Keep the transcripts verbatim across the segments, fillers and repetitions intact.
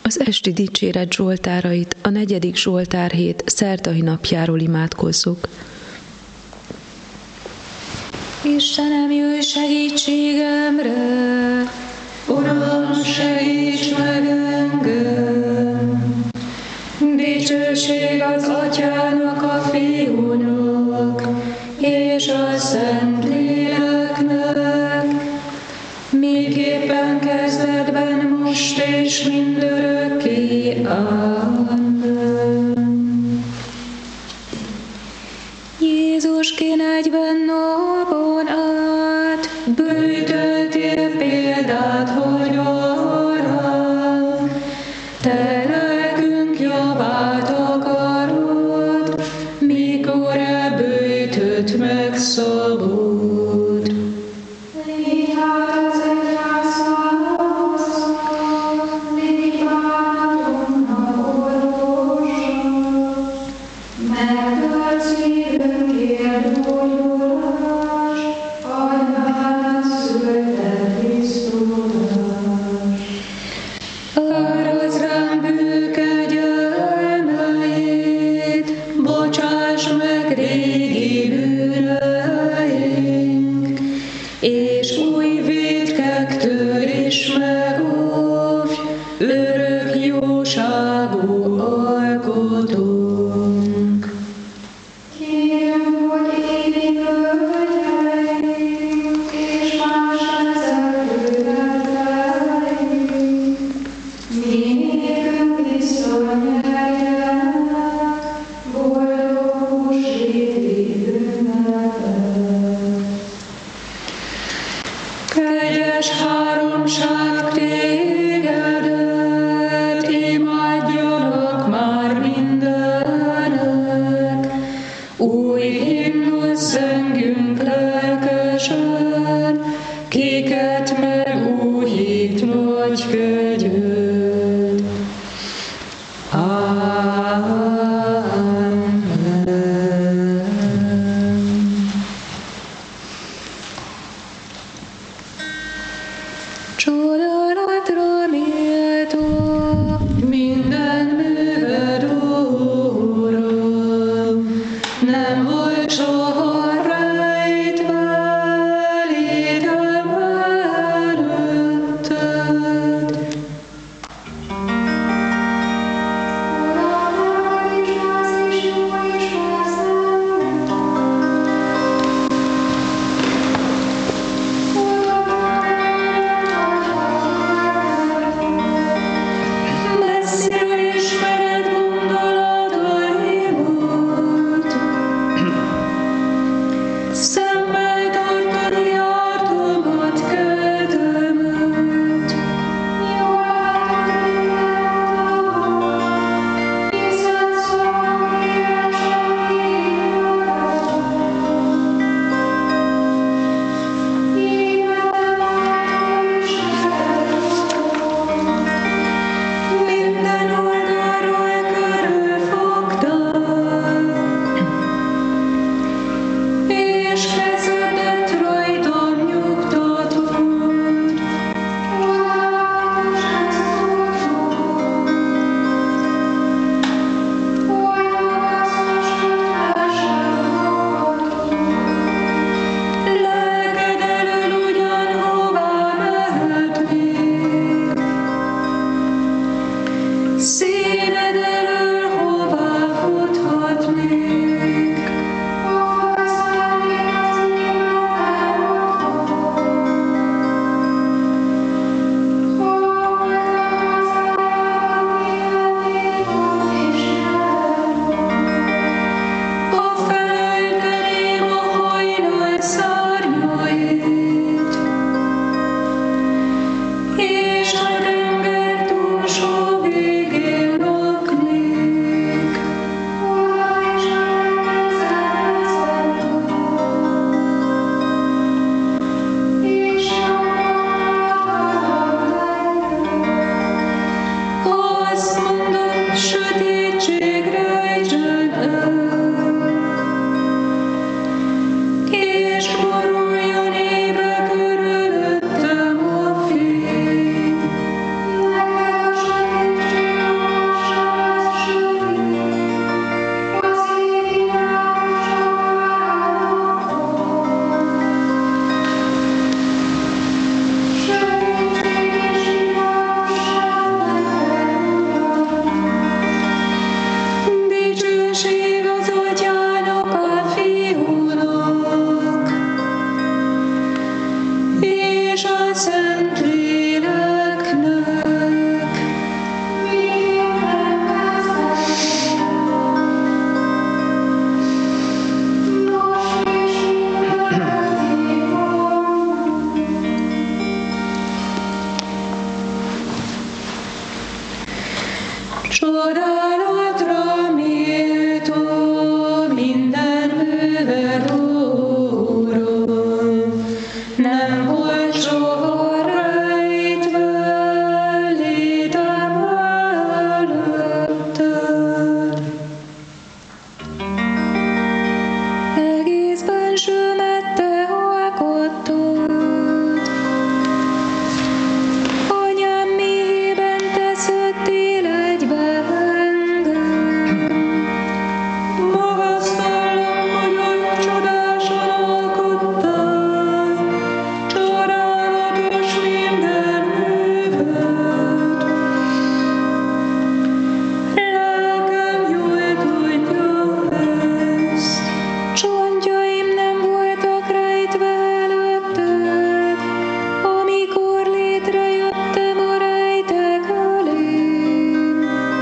Az esti dicséret zsoltárait a negyedik zsoltárhét szerdahi napjáról imádkozzuk. Istenem, jöjj segítségemre, Uram, segíts meg engem! Dicsőség az Atyának, a Fiúnak, és a Szentléleknek, miképpen kezdetben, most és mindörökké. Amen. Jézuské negyven napon át bőjtöltél példát, hogy arra te lelkünk javát akarod, mikor e bőjtöt megszabod. Légy hát az egyházhoz, légy bánatomnak orvosa, megtölt szívünkért gyógyulás, adjál született Krisztus. Árazd rám bő kegyelmeit, bocsáss meg régi bűneink, és új vétkektől is megóvj, örök jóságú alkotónk. Kérem, hogy évi völgyeink, és más ezelőtteink, minékünk visszanyerjenek, boldog húsvéti ünnepet. Kegyes háromság, tégedet imádjanak már mindenek, új himnusz zengünk lelkesen, kiket megújít nagy kegyed. Amen. Csodálatra méltó minden műved, Uram, nem volt soha rejtve létem előtted. Csodálatra méltó minden műved, Uram, nem volt soha rejtve létem előtted. Egész bensőmet te alkottad, anyám méhében te szőttél egybe engem. Magasztalom, hogy oly csodásan alkottál, csodálatos minden műved. Lelkem jól tudja ezt, csontjaim nem voltak rejtve előtted, amikor létrejöttem a rejtek elén.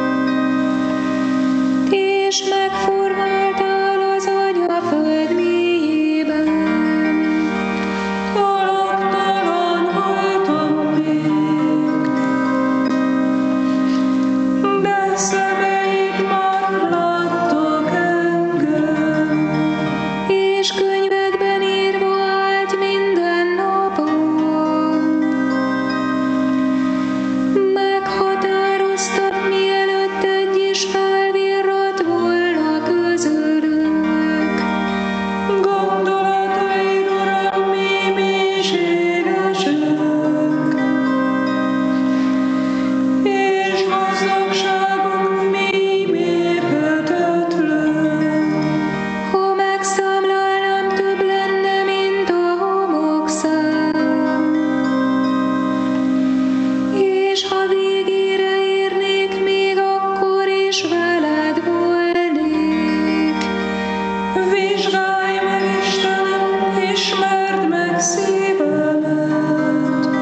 És megformáltál az anyaföld mélyében, alaptalan voltam még, de szemeid már láttak engem, és könyvedben írva állt minden napom. Meghatároztad, mielőtt egy is felvirrat volna közülünk. Gondolataid, Uram, mély mélységesek, és gazdagságuk mély mérhetetlen. Ha megszámlálnám, több lenne, mint a homokszám, és ha végére érnék, még akkor is veled volnék. Vizsgálj meg, Istenem, ismerd meg szívemet.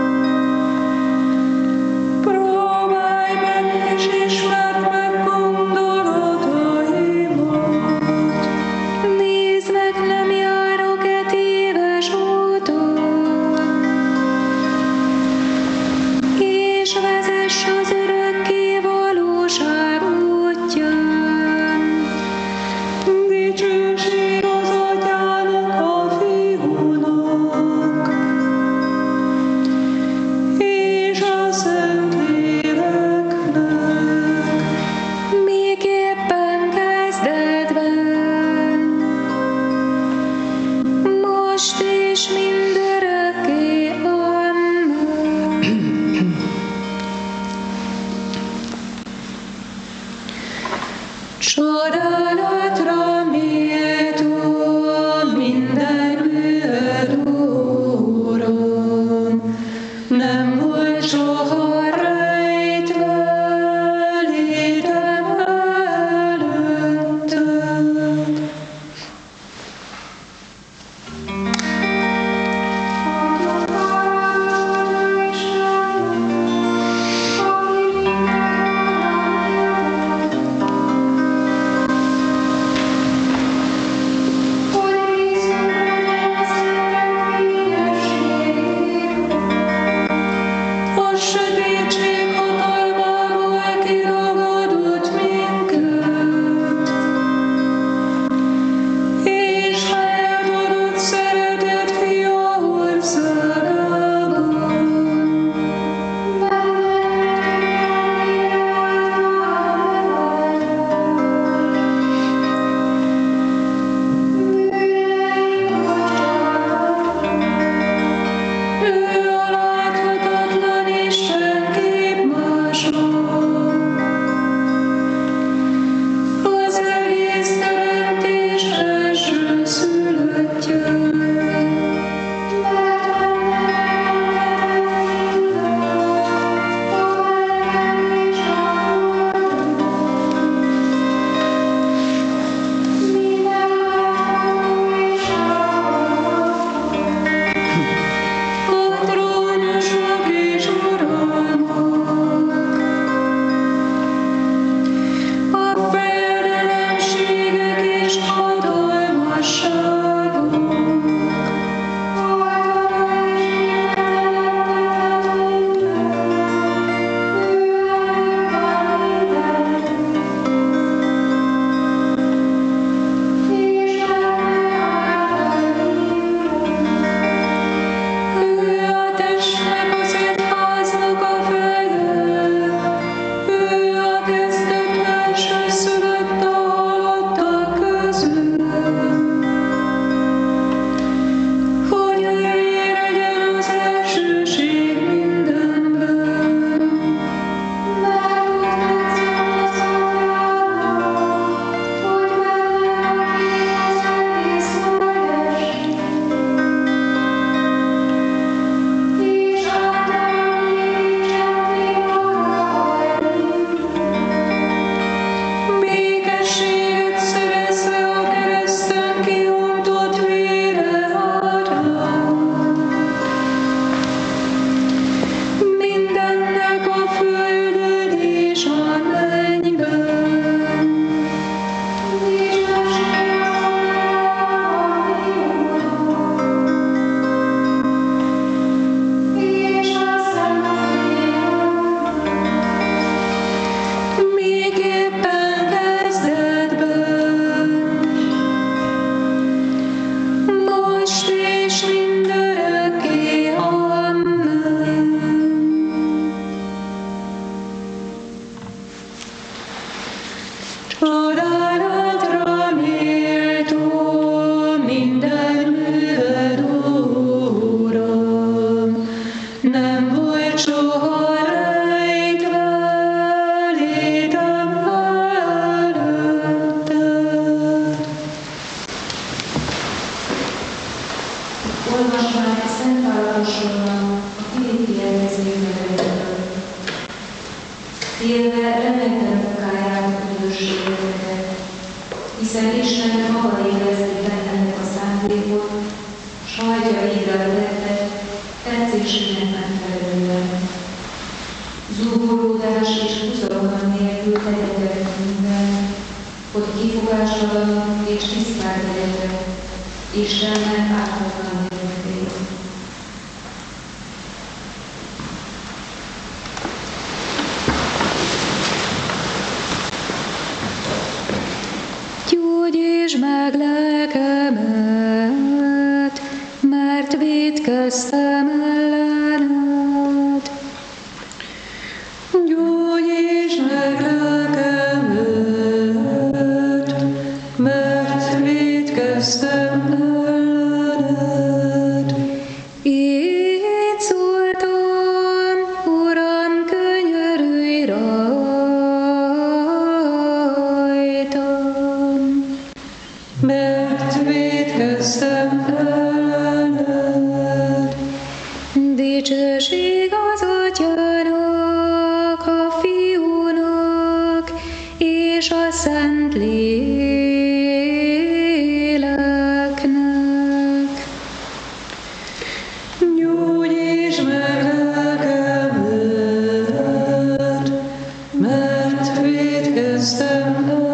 Próbálj meg, és ismerd meg gondolataimat. Nézd meg, nem járok-e téves úton, és vezess az örökké valóság útján. Dicsőség az Atyának, a Fiúnak, és a Szentléleknek, miképpen kezdetben, most és mindörökké. Amen. Csodálatra méltó minden műved, Uram, nem volt soha rejtve létem előtted. A sötétség hatalmából kiragadott minket, és feladott szeretett Fia országában. Ő a láthatatlan Isten képmása, az egész teremtés elsőszülöttje. A trónusok és uralmak, Csodálatra méltó minden műved, Uram, nem volt soha rejtve létem előtted. Olvasmány Szent Pálapostolnak a Filippiekhez leveléről. Félve remekten munkáját üdvösségeket, hiszen Isten maga érezte bennetek a szándékot, s hajtja végre a tettet, tetszésének megfelelően. Zúgolódás és húzalom nélkül tegyetek minden, hogy kifogástalanok és tiszták legyetek, Istennek ártatlan nélkül. Gyógyítsd meg lelkemet, mert vétkeztem ellened. Gyógyítsd meg lelkemet, mert vétkeztem ellened. Így szóltam, Uram, könyörülj rajtam. Mert vétkeztem ellened. Dicsőség az Atyának, a Fiúnak és a Szent Léleknek. Gyógyítsd meg lelkemet, mert vétkeztem ellened.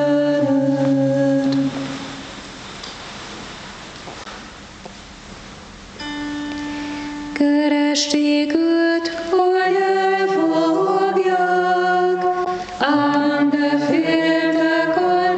Keresték őt, hogy elfogják, ám de féltek a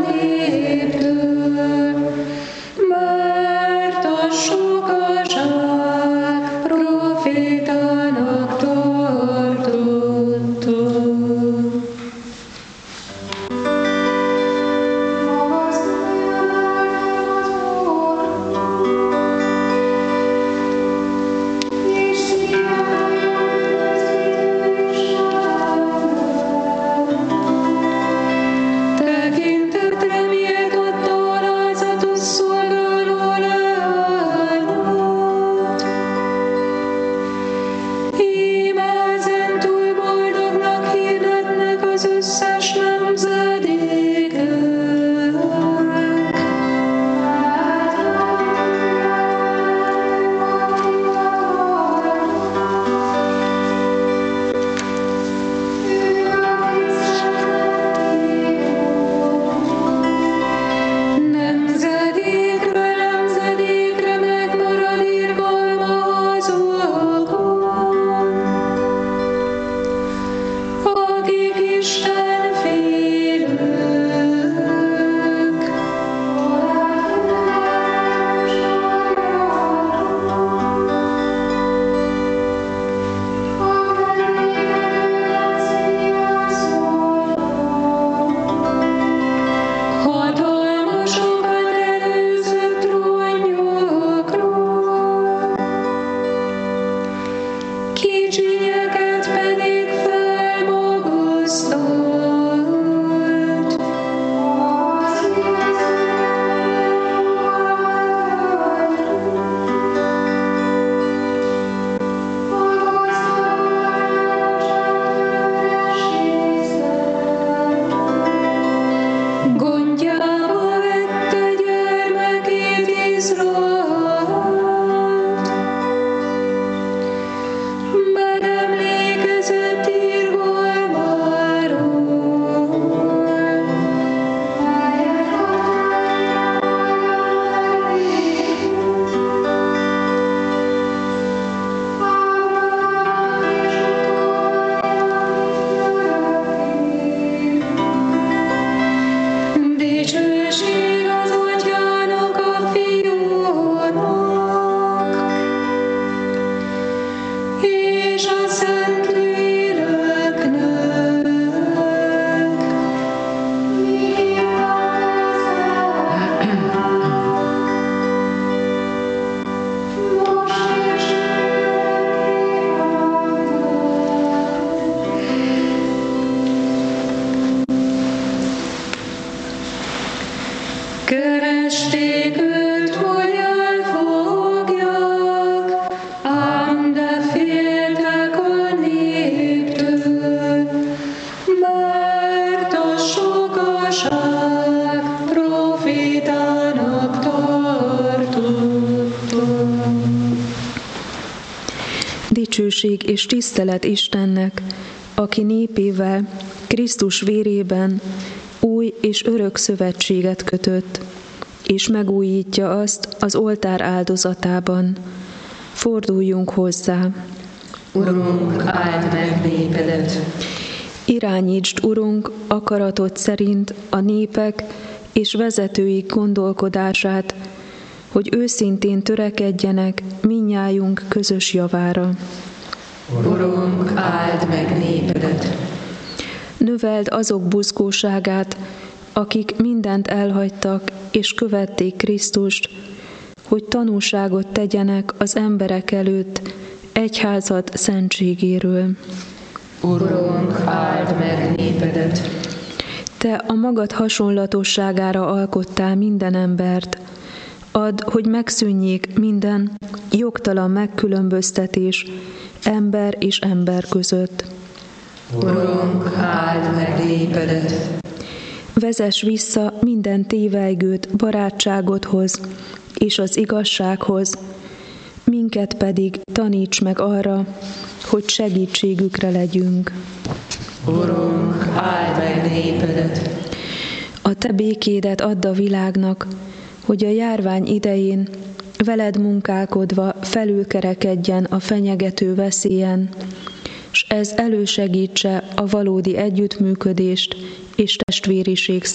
dicsőség és tisztelet Istennek, aki népével, Krisztus vérében új és örök szövetséget kötött, és megújítja azt az oltár áldozatában. Forduljunk hozzá. Urunk, áld meg népedet! Irányítsd, Urunk, akaratod szerint a népek és vezetőik gondolkodását, hogy őszintén törekedjenek mindnyájunk közös javára. Urunk, áld meg népedet! Növeld azok buzgóságát, akik mindent elhagytak és követték Krisztust, hogy tanúságot tegyenek az emberek előtt egyházad szentségéről. Urunk, áld meg népedet! Te a magad hasonlatosságára alkottál minden embert. Add, hogy megszűnjék minden jogtalan megkülönböztetés ember és ember között. Urunk, áld meg népedet! Vezess vissza minden tévelygőt barátságodhoz és az igazsághoz, minket pedig taníts meg arra, hogy segítségükre legyünk. Urunk, áld meg népedet! A te békédet add a világnak, hogy a járvány idején veled munkálkodva felülkerekedjen a fenyegető veszélyen, s ez elősegítse a valódi együttműködést és testvériség.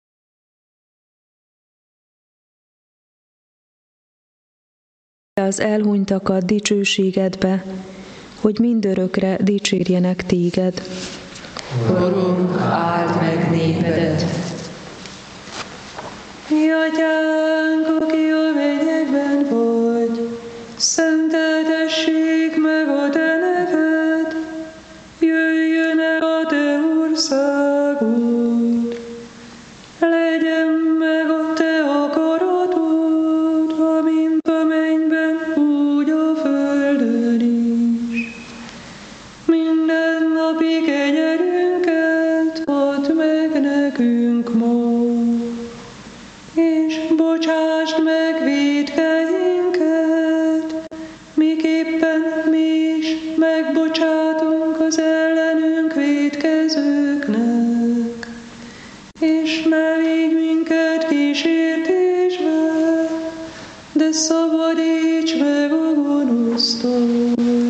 Az elhunytakat dicsőségedbe, hogy mindörökre dicsérjenek téged. Urunk, áld meg népedet! Mi atyánk, aki a mennyekben vagy, szenteltessék meg a te neved, jöjjön el a te országod, legyen meg a te akaratod, amint a mennyben, úgy a földön is. Minden napi kenyerünket add meg nekünk ma, és bocsásd meg vétkeinket, miképpen mi is megbocsátunk az ellenünk vétkezőknek. És ne vigy minket kísértésbe, de szabadíts meg a gonosztól.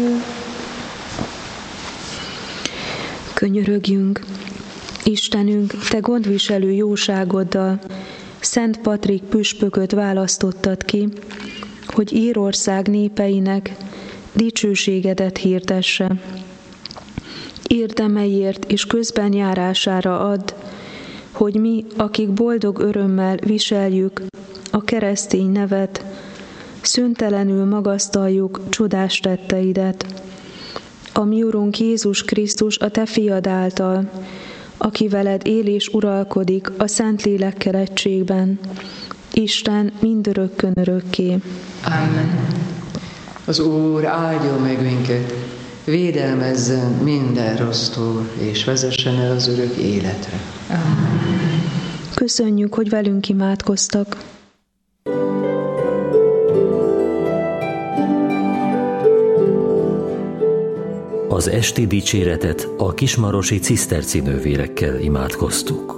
Könyörögjünk! Istenünk, te gondviselő jóságoddal Szent Patrik püspököt választottad ki, hogy Írország népeinek dicsőségedet hirdesse. Érdemeiért és közbenjárására add, hogy mi, akik boldog örömmel viseljük a keresztény nevet, szüntelenül magasztaljuk csodás tetteidet. A mi Urunk Jézus Krisztus a te fiad által, aki veled él és uralkodik a Szentlélekkel egységben, Isten mindörökkön örökké. Amen. Az Úr áldjon meg minket, védelmezzen minden rossztól, és vezessen el az örök életre. Amen. Köszönjük, hogy velünk imádkoztak. Az esti dicséretet a kismarosi ciszterci nővérekkel imádkoztuk.